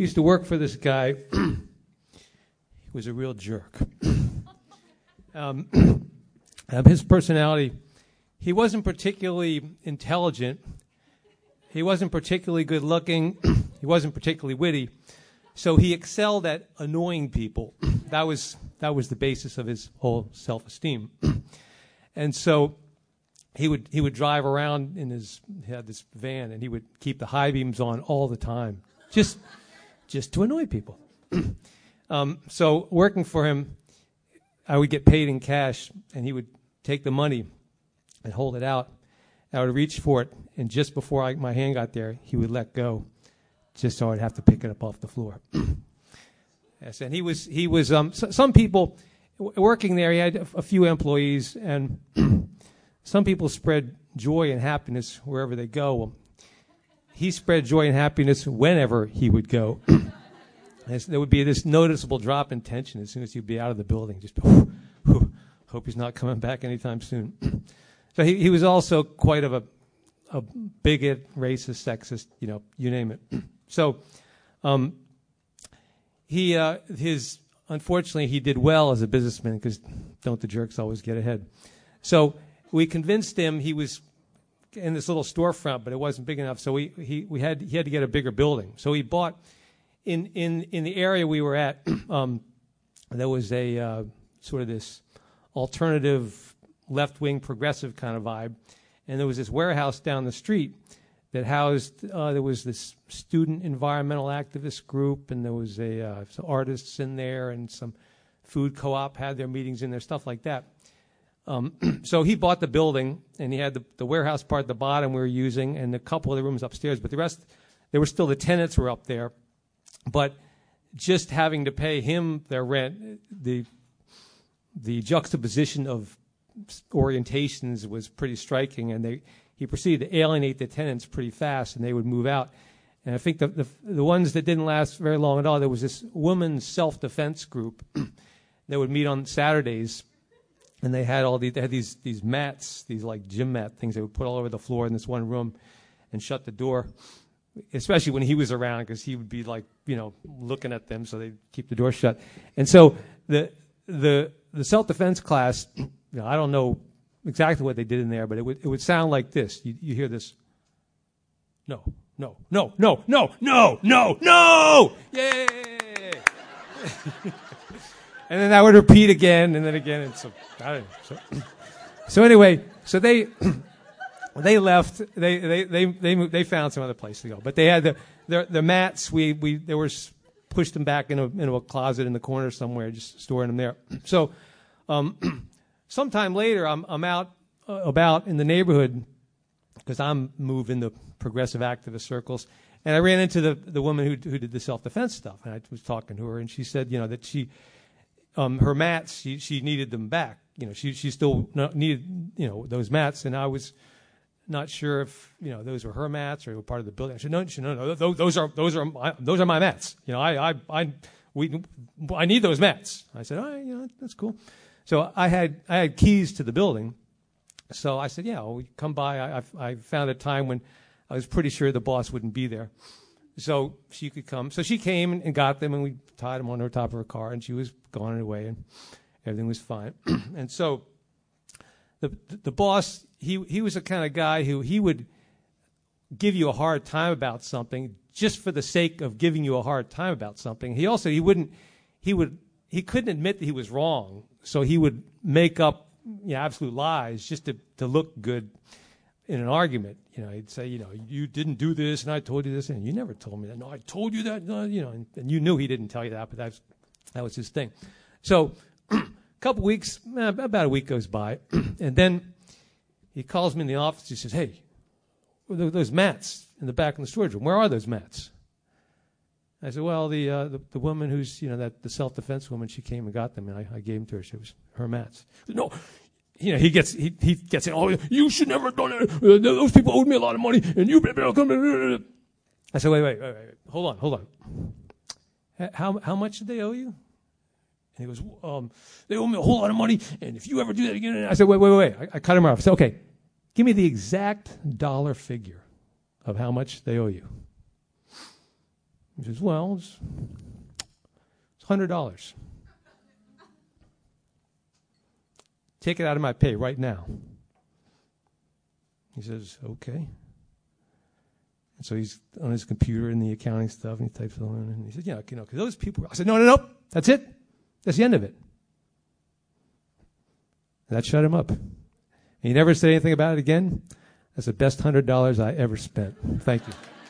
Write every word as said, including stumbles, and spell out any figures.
used to work for this guy. He was a real jerk. um, um, his personality, he wasn't particularly intelligent. He wasn't particularly good looking. He wasn't particularly witty. So he excelled at annoying people. That was that was the basis of his whole self-esteem. And so he would he would drive around in his he had this van, and he would keep the high beams on all the time, just just to annoy people. um, so working for him, I would get paid in cash, and he would take the money and hold it out. I would reach for it, and just before I, my hand got there, he would let go, just so I'd have to pick it up off the floor. Yes, and he was he was um, so, some people w- working there. He had a, a few employees, and some people spread joy and happiness wherever they go. Well, he spread joy and happiness whenever he would go. There would be this noticeable drop in tension as soon as he'd be out of the building. Just whew, whew, hope he's not coming back anytime soon. So he, he was also quite of a a bigot, racist, sexist, you know, you name it. So um, he uh, his unfortunately he did well as a businessman, because don't the jerks always get ahead? So we convinced him he was in this little storefront, but it wasn't big enough. So we he we had he had to get a bigger building. So he bought in in in the area we were at. Um, there was a uh, sort of this alternative, left-wing, progressive kind of vibe. And there was this warehouse down the street that housed, uh, there was this student environmental activist group, and there was a uh, some artists in there, and some food co-op had their meetings in there, stuff like that. Um, so he bought the building, and he had the, the warehouse part at the bottom we were using, and a couple of the rooms upstairs. But the rest, there were still the tenants were up there. But just having to pay him their rent, the the juxtaposition of orientations was pretty striking, and they he proceeded to alienate the tenants pretty fast, and they would move out. And I think the the, the ones that didn't last very long at all, there was this women's self-defense group that would meet on Saturdays, and they had all these they had these these mats, these like gym mat things they would put all over the floor in this one room, and shut the door, especially when he was around, because he would be like you know looking at them, so they'd keep the door shut. And so the the the self-defense class. You know, I don't know exactly what they did in there, but it would it would sound like this. You, you hear this. No, no, no, no, no, no, no, no! Yay! And then that would repeat again, and then again, and so I don't know. So, so anyway, so they they left. They they they they moved, they found some other place to go, but they had the the, the mats. We we they were pushed them back into into a closet in the corner somewhere, just storing them there. So. Um, Sometime later, I'm, I'm out uh, about in the neighborhood, because I'm moved in the progressive activist circles, and I ran into the, the woman who, who did the self-defense stuff, and I was talking to her, and she said, you know, that she, um, her mats, she, she needed them back. You know, she she still needed, you know, those mats, and I was not sure if, you know, those were her mats or were part of the building. I said, no, she, no, no, those, those are those are my, those are my mats. You know, I I I we I need those mats. I said, all right, you know, that's cool. So I had I had keys to the building, so I said, yeah, well, we come by. I, I, I found a time when I was pretty sure the boss wouldn't be there, so she could come. So she came and got them, and we tied them on her top of her car, and she was gone away, and everything was fine. And so the the boss, he he was the kind of guy who he would give you a hard time about something just for the sake of giving you a hard time about something. He also he wouldn't he would he couldn't admit that he was wrong. So he would make up you know, absolute lies just to, to look good in an argument. You know, he'd say, you know, you didn't do this, and I told you this, and you never told me that. No, I told you that. No, you know, and, and you knew he didn't tell you that, but that was, that was his thing. So a couple weeks, eh, about a week goes by, and then he calls me in the office. He says, hey, those mats in the back in the storage room, where are those mats? I said, well, the, uh, the the woman who's, you know, that the self-defense woman, she came and got them, and I, I gave them to her. She was her mats. No, you know, he gets he he gets in. Oh, you should never have done it. Uh, those people owed me a lot of money, and you. I said, wait, wait, wait, wait, hold on, hold on. How how much did they owe you? And he goes, um, they owe me a whole lot of money, and if you ever do that again, I said, wait, wait, wait, wait. I, I cut him off. I said, okay, give me the exact dollar figure of how much they owe you. He says, well, it's, it's one hundred dollars. Take it out of my pay right now. He says, okay. And so he's on his computer in the accounting stuff, and he types it on, and he said, yeah, you know, because those people, I said, no, no, no, that's it. That's the end of it. And that shut him up. And he never said anything about it again. That's the best one hundred dollars I ever spent. Thank you.